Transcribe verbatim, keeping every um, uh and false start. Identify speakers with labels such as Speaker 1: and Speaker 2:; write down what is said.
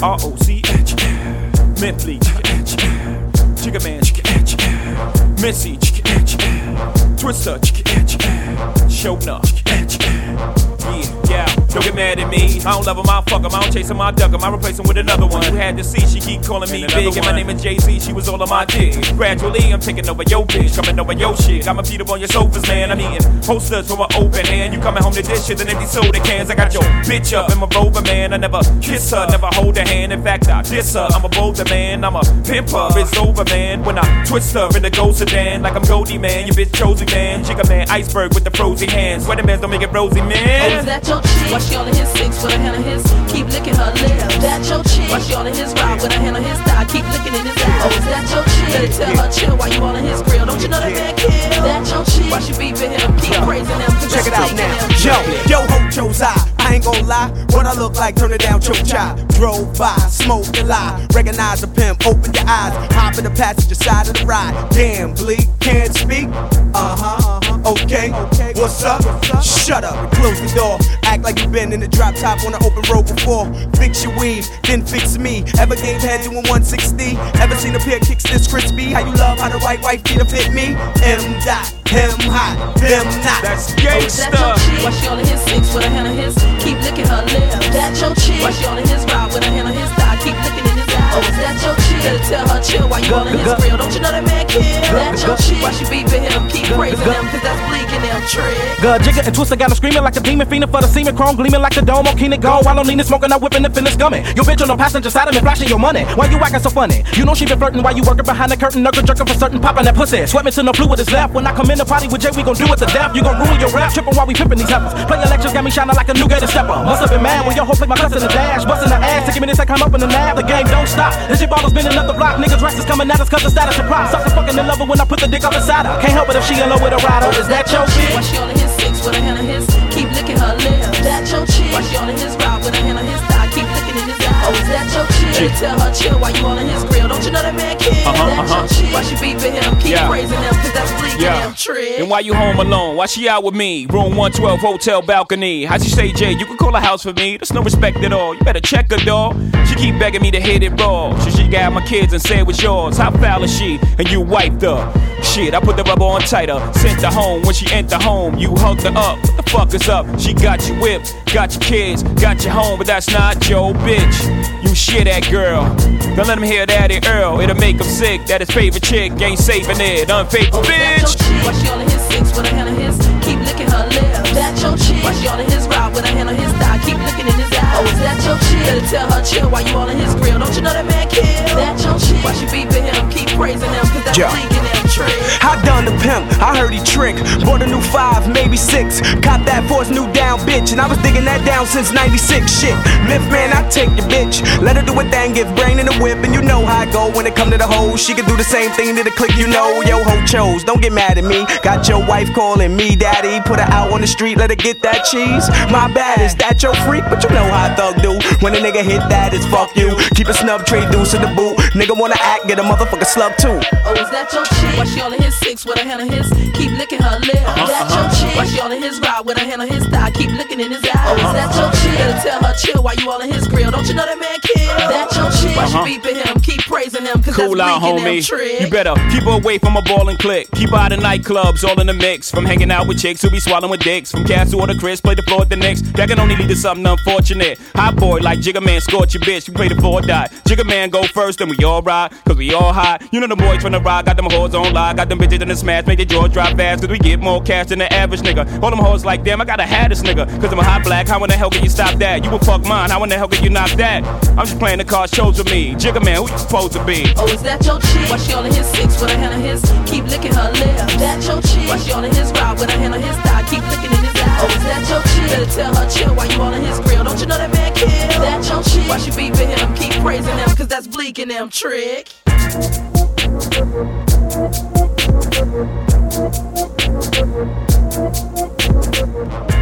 Speaker 1: R O C H, Mentally, Jigga Man, Missy, Twister, Showna, yeah, yeah. Don't get mad at me. I don't love him, I fuck him. I don't chase him, I duck him. I replace him with another one. You had to see, she keep calling me big. And my name is Jay-Z, she was all on my dick. Gradually, I'm taking over your bitch, coming over your shit. Got my feet up on your sofas, man. I'm eating posters from an open hand. You coming home to dishes and empty soda cans. I got your bitch up in my rover, man. I never kiss her, never hold her hand. In fact, I diss her. I'm a bolder man, I'm a pimper. It's over, man. When I twist her in the ghost sedan, like I'm Goldie, man. You bitch chosen, man. Jigga man, iceberg with the frozen hands. Sweater bands don't make it rosy, man.
Speaker 2: Oh, is that your chick? Why she all in his six with a hand on his? Keep licking her lips. That your chick? Why she all in his ride with a hand on his thigh? Keep licking in his ass. Oh, is that your chick? Better tell her chill while you all in his grill. Don't you know that man kill? That your chick? Why she beefing him? Keep praising him.
Speaker 3: Check it out now. Yo, yo, Hocho's eye. I ain't gon' lie. What I look like, turn it down, choke chai. Drove by, smoked a lie. Recognize a pimp, open your eyes. Hop in the passenger side of the ride. Damn, bleak, can't speak. Uh-huh, uh-huh. Okay, what's up? Shut up and close the door. Act like you been in the drop top on an open road before. Fix your weave, then fix me. Ever gave head doing one sixty? Ever seen a pair of kicks this crispy? How you love how the right wife feet fit me? M dot, him hot, them not.
Speaker 1: That's gangsta.
Speaker 2: Oh, is that your chick? Why she all in his six with a hand on his? Keep licking her lips. That your chick? Why she all in his ride with a hand on his thigh? Keep licking in his ass. Oh, is that your chick? Better tell her chill while you all in his grill. Don't you know that man kill? That your chick? Why she beefing him? Keep praising him, cause that's bleak in them trick.
Speaker 4: Good Jigga and Twister got him screaming like a demon, fiending for the semen, chrome gleaming like the dome on Keenan Go. While I'm leaning, smoking, I'm whipping the finish gumming. Your bitch on the passenger side of me, flashing your money. Why you acting so funny? You know she been flirting while you working behind the curtain, knuckle jerking for certain, popping that pussy. Sweat me to no fluid is left. When I come in the party with Jay, we gon' do it to death. You gon' ruin your rap, tripping while we pimping these heifers. Playing lectures got me shining like a new gator stepper. Must have been mad when your hoe played my cousin in the dash, busting the ass, taking minutes to come up in the nab. The game don't stop. This shit ballers been another block. Niggas restless coming at us cause the status of pride. Sucker fucking in love when I put the dick up inside her. Can't help it if she in love with a rider. Is that your bitch?
Speaker 2: Why she all in his six with a hand on his? Keep licking her lips. That your chick? Why she all in his ride with a hand on his thigh? Keep licking in his ass. Oh, is that your chick? Tell her chill while you all in his grill. Don't you know that man kill?
Speaker 1: Uh-huh,
Speaker 2: that
Speaker 1: uh-huh.
Speaker 2: your chick? Why she beefing him? Keep
Speaker 1: Yeah.
Speaker 2: praising him, cause that's bleak in
Speaker 1: Yeah.
Speaker 2: them trick.
Speaker 1: And why you home alone? Why she out with me? Room one twelve, hotel balcony. How'd you say, Jay? You can call a house for me. There's no respect at all. You better check her, dawg. She keep begging me to hit it raw. So she got my kids and say it was yours. How foul is she? And you wiped her. Shit, I put the rubber on tighter. Sent her home. When she entered home, you hugged her up. What the fuck is up? She got you whipped, got your kids, got you home, but that's not your bitch. You shit that girl. Don't let him hear that at Earl. It'll make him sick that his favorite chick ain't saving it. Unfaithful
Speaker 2: Oh,
Speaker 1: bitch.
Speaker 2: that your chick? Why she all in his six with a hand on his? Keep licking her lips. That your chick? Why she all in his ride with a hand on his thigh? Keep licking in his ass. Oh, is that your chick? Better tell her chill while you all in his grill. Don't you know that man kill? That your chick? Why she beefing him? Keep praising him, cause that's
Speaker 3: Yo.
Speaker 2: bleak in them trick.
Speaker 3: I done the pimp, I heard he trick. Bought a new five, maybe six. Cop that for his new down bitch. And I was digging that down since ninety-six. Shit, myth man, I take your bitch. Let her do a thing, give brain in the whip. And you know how I go when it come to the hoes. She can do the same thing to the click, you know. Yo, ho chose, don't get mad at me. Got your wife calling me daddy. Put her out on the street, let her get that cheese. My bad, is that your freak? But you know how a thug do. When a nigga hit that, it's fuck you. Keep a snub trade deuce in the boot. Nigga wanna act, get a motherfucker slug too.
Speaker 2: Oh, is that your chick? Why she all in his six with a hand on his? Keep licking her lips. Uh-huh, that your
Speaker 1: uh-huh.
Speaker 2: chick? Why she all in his ride with a hand on his thigh? Keep licking in his eye. Oh, is that your chick? Better tell her chill while you all in his grill. Don't you know that man kill? That your chick? Why
Speaker 1: Uh-huh.
Speaker 2: she beefing him? Keep praising him, cause
Speaker 1: Cool
Speaker 2: that's
Speaker 1: out,
Speaker 2: bleak in them
Speaker 1: homie.
Speaker 2: trick.
Speaker 1: You better keep her away from a ball and click. Keep her out of nightclubs, all in the mix. From hanging out with chicks who be swallowing dicks. From Castle or the Chris, play the floor at the Knicks. That can only lead to something unfortunate. Hot boy like Jigga Man, scorch your bitch. We play the four dot. Jigga Man go first, then we all ride. Cause we all hot. You know the boys from the ride, got them hoes on live. Got them bitches in the smash, make their jaws drop fast. Cause we get more cash than the average nigga. All them hoes like, damn, I gotta have this nigga. Cause I'm a hot black, how in the hell can you stop that? You would fuck mine, how in the hell can you knock that? I'm just playing the card shows with me. Jigga Man, who you supposed to be?
Speaker 2: Oh, is that your chick? Why she all in his six with a hand on his? Keep licking her lips. That your chick? Why she all in his ride with a hand on his thigh? Keep licking in his ass. Oh, is that your chick? Better tell her chill while you all in his grill. Don't you know that man kill? That your chick? Why she beefing him? Keep praising him, cause that's bleak in them trick.
Speaker 5: Thank you.